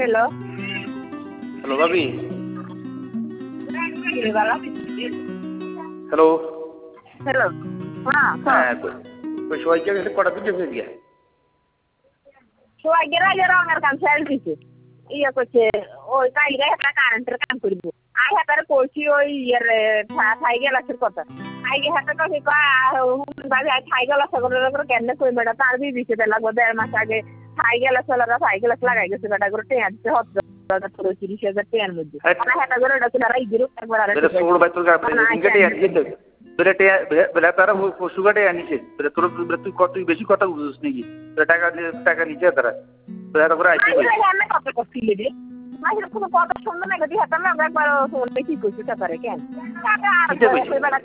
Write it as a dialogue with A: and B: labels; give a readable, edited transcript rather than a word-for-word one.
A: hello
B: hello भाभी hello
A: hello हाँ
B: হ্যাঁ কই সবাইকে গেছে কটা দিকে হয়ে গিয়া
A: সবাই গেরা গেরা আমার কাম ছেড়ে দিছে ইয়া করছে ওই কাইলে একটা কারেন্টের কাম করব আই হাতারে কইছি ওই ইয়ার থাই গেলাসের কথা আইগে হাতে তো কি ভাবি থাই গেলাস করে কেন কই বেটা তার বি দিছে লাগবে 1.5 মাস আগে থাই গেলাস লাগাই গেছে বেটা করে টেন দিতে হচ্ছে 30,000 টেনের মধ্যে আমি হাতে করে এটা তুই রাই দিরু একবার আর
B: এটা সোড় বাই তোর ইনগেটে আনিছে বেটা বেটা তারা সুগাটে আনিছে বেটা তুই কত বেশি কথা বুঝছিস নাকি টাকা নিচে তারা বেটা করে আইছে
A: আমি কত করছিলি রে মাঝে কোনো কথা শুনবে না গদি হাতে না একবার শুনলে কি কইছিস তারে কেন টাকা আর